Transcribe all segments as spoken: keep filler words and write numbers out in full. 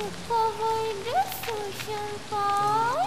Кавайди, сусенпай.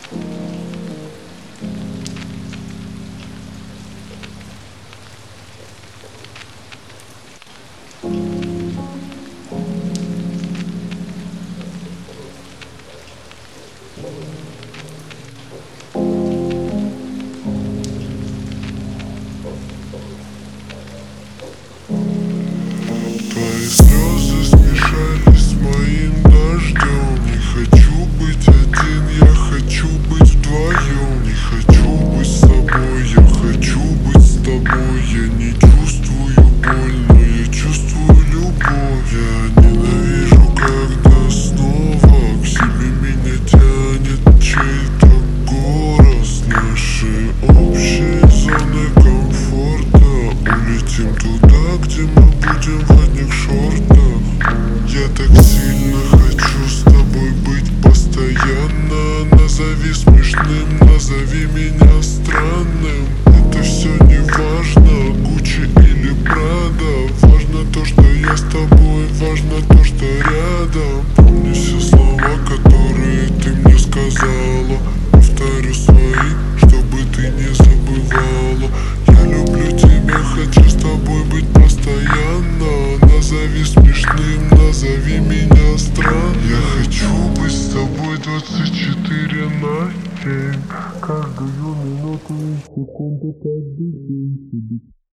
Твои слезы смешались с моим дождем. Не хочу быть один, я хочу быть вдвоем. Не хочу быть с тобой, я хочу быть с тобой. Я не чувствую боль, но я чувствую любовь. Я ненавижу, когда снова к себе меня тянет чей-то голос. Наши общие зоны комфорта. Улетим туда, где мы будем в одних шортах. Я так сильно хочу с тобой быть постоянно. Назови смешным, назови меня странным. Это все не важно, Гуччи или Прада. Важно то, что я с тобой, важно то, что рядом. Помни все слова, которые ты мне сказала. Повторю свои, чтобы ты не забывала. Я люблю тебя, хочу с тобой быть постоянно. Назови смешным, назови меня странным. Я хочу быть с тобой двадцать четыре на семь. Каждую минуту и секунду, каждый день.